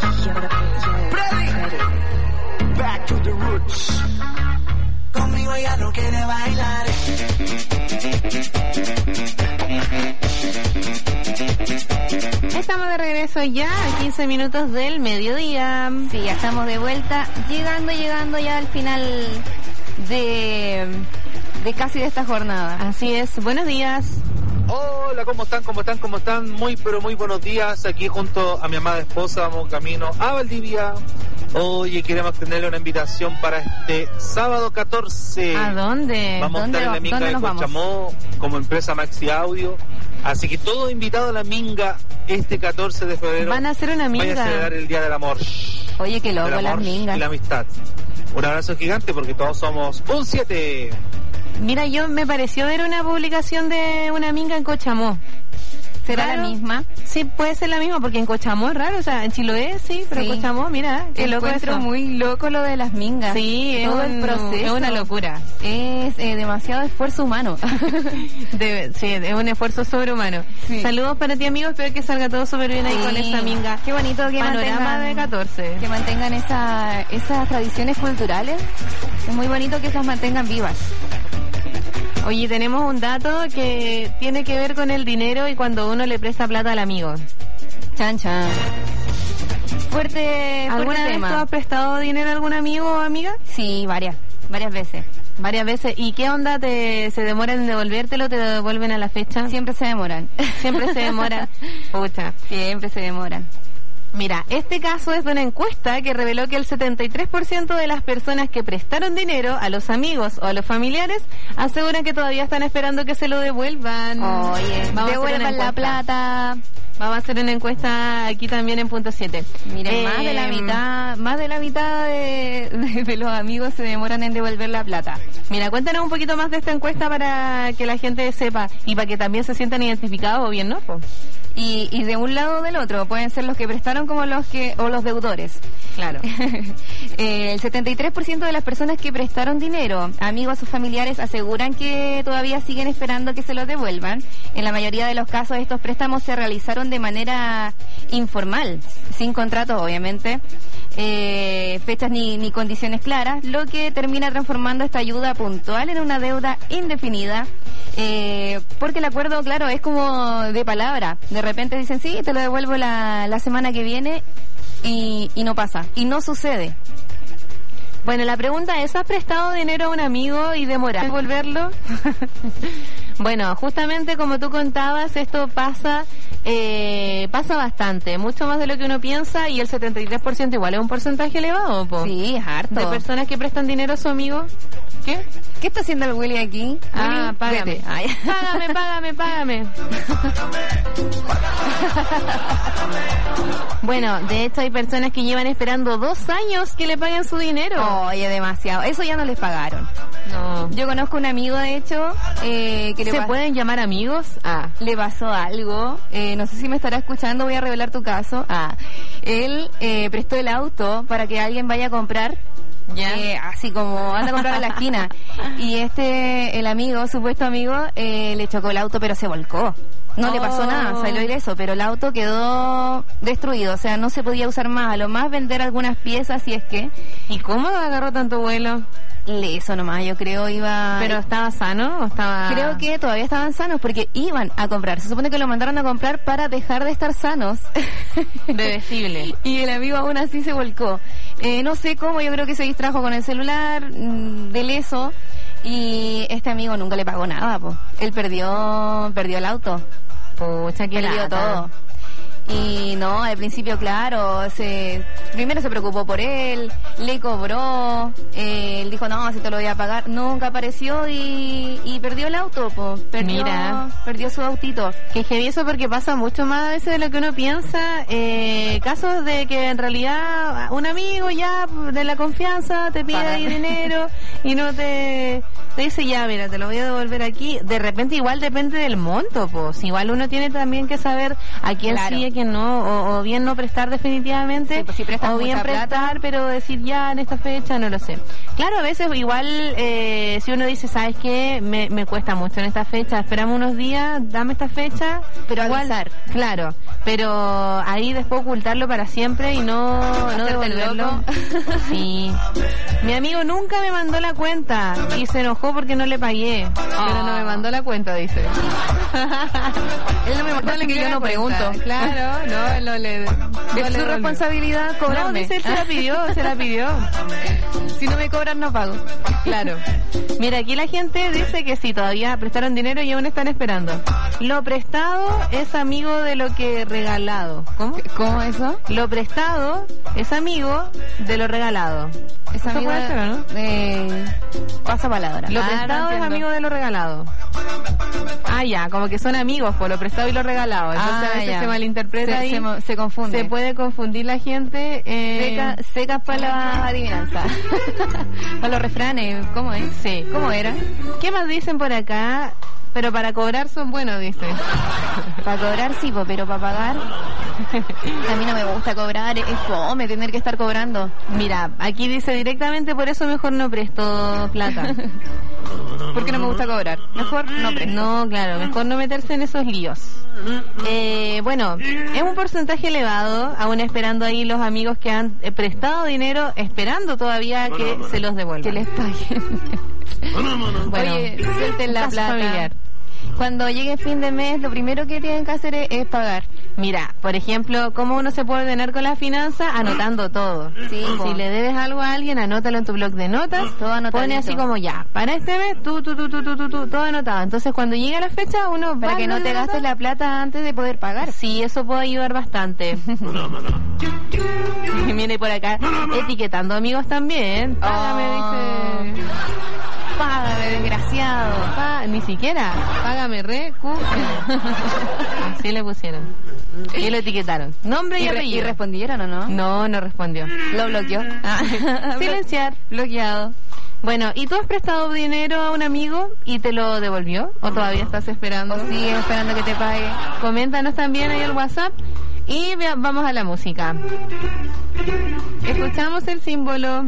Ready. Back to the roots. Conmigo ella no quiere bailar. Estamos de regreso ya a 15 minutos del mediodía. Sí, ya estamos de vuelta, llegando ya al final de casi de esta jornada. Así es, buenos días. Hola, ¿cómo están? Muy, pero muy buenos días. Aquí junto a mi amada esposa, vamos camino a Valdivia. Oye, queremos tenerle una invitación para este sábado 14. ¿A dónde? Vamos a estar en la Minga de Cochamó como empresa Maxi Audio. Así que todos invitados a la Minga este 14 de febrero. Van a hacer una minga. Vaya a celebrar el Día del Amor. Oye, qué loco, las mingas. Y la amistad. Un abrazo gigante porque todos somos un 7. Mira, yo me pareció ver una publicación de una minga en Cochamó. ¿Será la misma? Sí, puede ser la misma, porque en Cochamó es raro, o sea, en Chiloé sí, pero en Cochamó, mira, qué loco eso. Muy loco lo de las mingas. Sí, todo el proceso. Es una locura. Es demasiado esfuerzo humano. Sí, es un esfuerzo sobrehumano. Sí. Saludos para ti, amigos, espero que salga todo súper bien ahí con esa minga. Qué bonito que panorama de 14. Que mantengan esas tradiciones culturales. Es muy bonito que esas mantengan vivas. Oye, tenemos un dato que tiene que ver con el dinero y cuando uno le presta plata al amigo. Chan. Fuerte ¿Alguna vez tú has prestado dinero a algún amigo o amiga? Sí, varias veces. Varias veces. ¿Y qué onda? ¿Se demoran en devolvértelo? ¿Te lo devuelven a la fecha? Siempre se demoran. Siempre se demoran. Pucha. Siempre se demoran. Mira, este caso es de una encuesta que reveló que el 73% de las personas que prestaron dinero a los amigos o a los familiares aseguran que todavía están esperando que se lo devuelvan. Oye, devuelvan la plata. Vamos a hacer una encuesta aquí también en punto 7. Miren, más de la mitad de los amigos se demoran en devolver la plata. Mira, cuéntanos un poquito más de esta encuesta para que la gente sepa y para que también se sientan identificados o bien, ¿no? Y de un lado o del otro, pueden ser los que prestaron como los deudores. Claro. El 73% de las personas que prestaron dinero, amigos o familiares, aseguran que todavía siguen esperando que se los devuelvan. En la mayoría de los casos, estos préstamos se realizaron de manera informal, sin contrato, obviamente. Fechas ni condiciones claras, lo que termina transformando esta ayuda puntual en una deuda indefinida, porque el acuerdo, claro, es como de palabra. De repente dicen, sí, te lo devuelvo la semana que viene y no pasa, y no sucede. Bueno, la pregunta es, ¿has prestado dinero a un amigo y demorar devolverlo? Bueno, justamente como tú contabas, esto pasa bastante, mucho más de lo que uno piensa, y el 73% igual es un porcentaje elevado, po. Sí, es harto. De personas que prestan dinero a su amigo. ¿Qué? ¿Qué está haciendo el Willy aquí? Ah, págame. Págame. Bueno, de hecho hay personas que llevan esperando 2 años que le paguen su dinero. Oye, demasiado. Eso ya no les pagaron. No. Yo conozco un amigo, de hecho, que ¿Se pueden llamar amigos? Le pasó algo. No sé si me estará escuchando, voy a revelar tu caso. Él prestó el auto para que alguien vaya a comprar. Así como anda a comprar a la esquina. Y el amigo, supuesto amigo, le chocó el auto, pero se volcó. No le pasó nada, salió ileso, pero el auto quedó destruido, o sea, no se podía usar más, a lo más vender algunas piezas, si es que. ¿Y cómo agarró tanto vuelo? Leso nomás, yo creo iba... ¿Pero estaba sano o estaba...? Creo que todavía estaban sanos porque iban a comprar. Se supone que lo mandaron a comprar para dejar de estar sanos. Bebestible. Y el amigo aún así se volcó. No sé cómo, yo creo que se distrajo con el celular, de leso, y este amigo nunca le pagó nada, po. Él perdió el auto. Pucha, que perdió todo. Y no, al principio, claro, primero se preocupó por él, le cobró, él dijo, no, si te lo voy a pagar. Nunca apareció y perdió el auto, po. Perdió su autito. Que heavy eso porque pasa mucho más a veces de lo que uno piensa. Casos de que en realidad un amigo ya de la confianza te pide ahí dinero y no te dice, ya, mira, te lo voy a devolver aquí. De repente igual depende del monto, pues. Igual uno tiene también que saber a quién sí, a quién no, o bien no prestar definitivamente, sí, pues si o bien prestar, plata, pero decir ya en esta fecha, no lo sé. Claro, a veces igual si uno dice, ¿sabes qué? Me cuesta mucho en esta fecha, esperamos unos días, dame esta fecha, pero igual, avisar. Claro, pero ahí después ocultarlo para siempre y no devolverlo. Sí. Mi amigo nunca me mandó la cuenta y se enojó porque no le pagué, pero no me mandó la cuenta, dice. Él no me mandó la que yo no pregunto. Claro, no le... Es su responsabilidad cobrarme. No, dice, él se la pidió. Si no me cobran, no pago. Claro. Mira, aquí la gente dice que sí, todavía prestaron dinero y aún están esperando. Lo prestado es amigo de lo que regalado. ¿Cómo eso? Lo prestado es amigo de lo regalado. ¿Es amigo puede ser, no? Pasa palabra. Lo prestado es amigo de lo regalado. Ya, como que son amigos por lo prestado y lo regalado. Entonces a veces se malinterpreta se confunde. Se puede confundir la gente. Secas para la adivinanza. Para los refranes, ¿cómo es? Sí. ¿Cómo era? ¿Qué más dicen por acá? Pero para cobrar son buenos, dice. Para cobrar sí, pero para pagar a mí no me gusta cobrar, es fome tener que estar cobrando. Mira, aquí dice directamente, por eso mejor no presto plata. Porque no me gusta cobrar. Mejor no presto. No, claro, mejor no meterse en esos líos. Bueno, es un porcentaje elevado, aún esperando ahí los amigos que han prestado dinero, esperando todavía que se los devuelvan. Que les paguen. Bueno, oye, suelten la plata. Familiar. Cuando llegue fin de mes, lo primero que tienen que hacer es pagar. Mira, por ejemplo, ¿cómo uno se puede ordenar con las finanzas? Anotando todo. Sí, si le debes algo a alguien, anótalo en tu blog de notas. Todo anotadito. Pone así como ya, para este mes, tú, todo anotado. Entonces, cuando llegue la fecha, uno para que no te gastes la plata antes de poder pagar. Sí, eso puede ayudar bastante. Y viene por acá etiquetando amigos también. Págame, dice... Págame, desgraciado. Ni siquiera. Págame, Así le pusieron. Y lo etiquetaron. Nombre y apellido. ¿Y respondieron o no? No respondió. Lo bloqueó. Silenciar. Bloqueado. Bueno, ¿y tú has prestado dinero a un amigo y te lo devolvió? ¿O todavía estás esperando? ¿O sigues esperando que te pague? Coméntanos también ahí el WhatsApp. Y vamos a la música. Escuchamos el símbolo.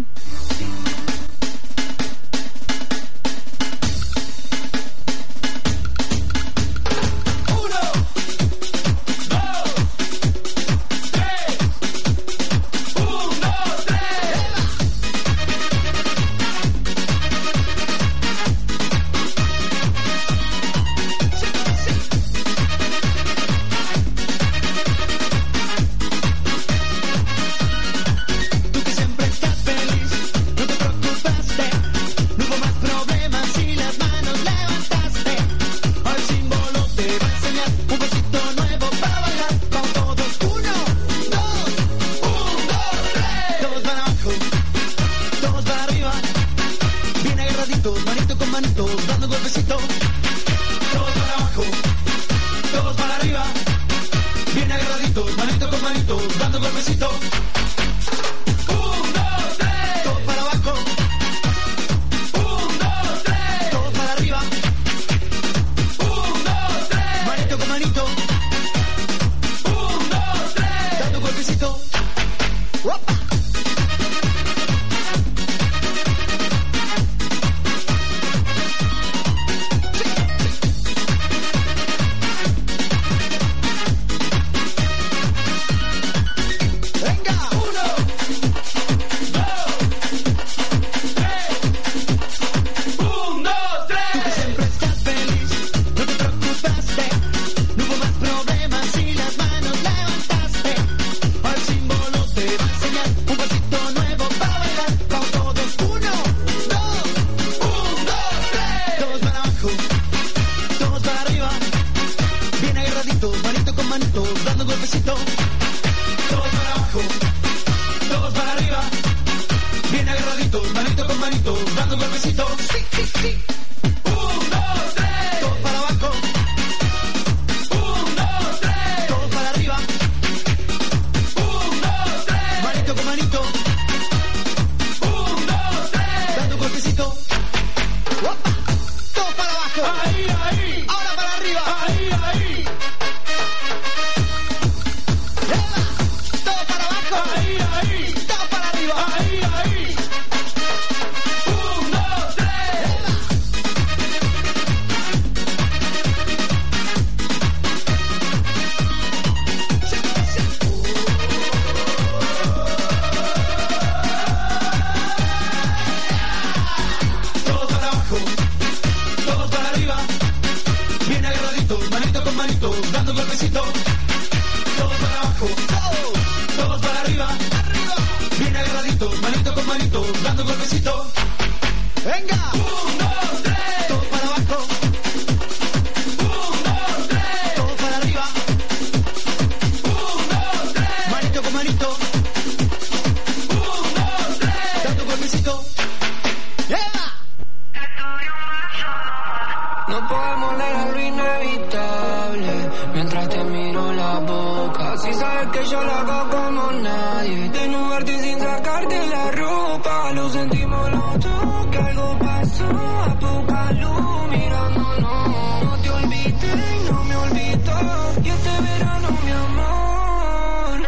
abajo, todos para arriba. Bien agarraditos, manito con manito, dando un golpecito. Sí, sí, sí. 1, 2, 3. Todos para abajo. 1, 2, 3. Todos para arriba. 1, 2, 3. Manito con manito. 1, 2, 3. Dando un golpecito. ¡Opa! Todos para abajo. Ahí, ahí. Ahora para arriba. Ahí, ahí. Todos para abajo. Ahí, ahí. Todos para arriba. Ahí, ahí. 1, 2, 3. Todos para abajo, todos para arriba. Bien agarraditos, manito con manito, dando un golpecito. Todos para abajo, todos para arriba. Bien agarraditos, manito con manito, dando un golpecito. Venga. 1, 2, 3. Todos para abajo. 1, 2, 3. Todos para arriba. 1, 2, 3. Manito con manito. 1, 2, 3. Dando un golpecito. ¡Eva! No podemos negar lo inevitable mientras te miro la boca. Si sabes que yo lo hago como nadie, desnudarte sin sacarte la ropa. Lo sentimos los dos, que algo pasó. A poca luz mirándonos. No te olvides y no me olvido. Y este verano, mi amor.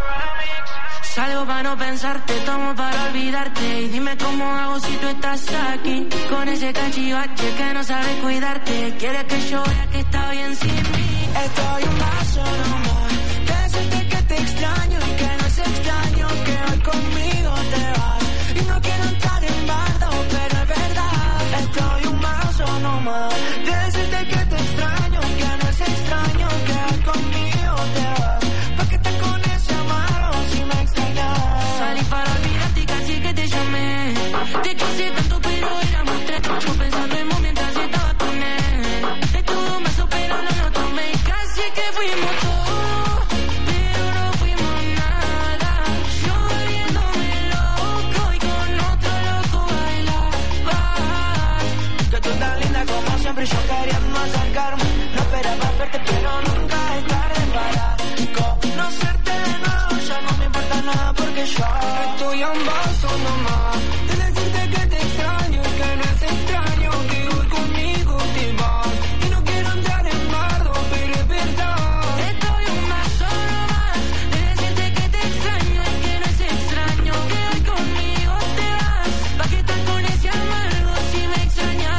Salgo para no pensarte, tomo para olvidarte. Y dime cómo hago si tú estás aquí. Con ese cachivache que no sabe cuidarte. Quieres que yo vea que está bien sin mí. Estoy un vaso nomás. Decirte que te extraño y que no es extraño que hoy conmigo te vas. Y no quiero entrar en bardo, pero es verdad. Estoy un vaso nomás. Decirte que te extraño y que no es extraño que hoy conmigo te vas. ¿Pa' qué estás con ese amargo si me extrañas? Salí para olvidarte y casi que te llamé. Te quise tanto pero éramos tres. Yo pensando en vos mientras estaba con él. De todo un beso pero no lo tomé. Casi que fuimos todo, pero no fuimos nada. Yo volviéndome loco y con otro loco bailaba. Que tú tan linda como siempre y yo queriendo acercarme. No esperaba verte pero nunca es tarde para conocerte de nuevo. Ya no me importa nada porque yo estoy a un vaso nomás de decirte que te extraño y que no es extraño que hoy conmigo te vas. Y no quiero entrar en bardo, pero es verdad. Estoy un vaso nomás de decirte que te extraño y que no es extraño que hoy conmigo te vas. ¿Pa' qué estás con ese amargo si me extrañas?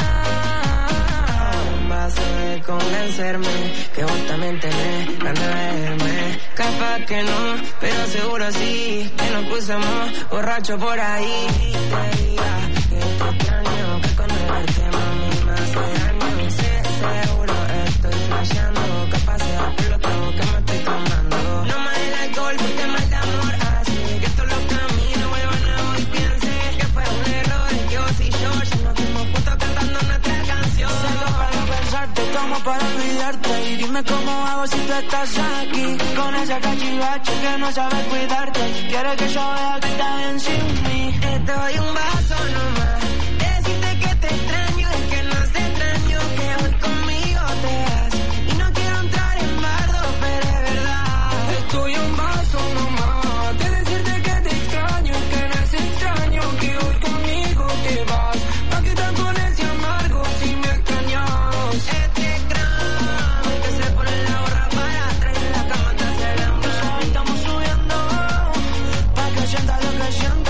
Un vaso de convencerme que vos también tenés ganas de verme. Capaz que no, pero seguro sí. Que nos cruzamos borracho por ahí. Te diga que te extraño, que con el verte mami me hace daño. Sí, seguro estoy flasheando. Capaz sea por lo que me estoy tomando. No me del alcohol porque mal de amor hace que esto lo camino vuelva nuevo y piense que fue un error. Que vos y yo ya nos fuimos juntos cantando nuestra canción. Salgo para no pensarte, tomo para olvidarte. Y dime cómo hago si tú estás aquí. Con ese cachivache que no sabe cuidarte. Quieres que yo vea que está bien sin mí. Estoy un vaso nomás. Decirte que te extraño y que no es extraño que hoy conmigo te vas. Y no quiero entrar en bardo, pero es verdad. Estoy un vaso nomás. De decirte que te extraño y que no es extraño que hoy conmigo te vas. ¿Pa' qué estás con ese amargo si me extrañas? Este gran que se pone la borra para atrás en la cama te hace el hambre. Estamos subiendo pa' que sienta lo que sienta.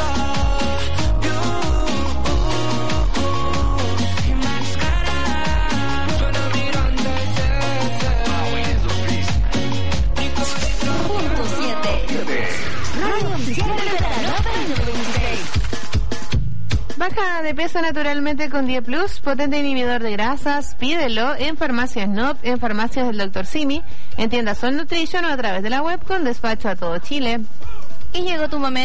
Y máscara suena mirando Punto 7. Radio Oficial de Veranova 96. Baja de peso naturalmente con Die Plus, potente inhibidor de grasas. Pídelo en farmacias NOP, en farmacias del Dr. Simi, en tiendas Sol Nutrition o a través de la web con despacho a todo Chile. Y llegó tu momento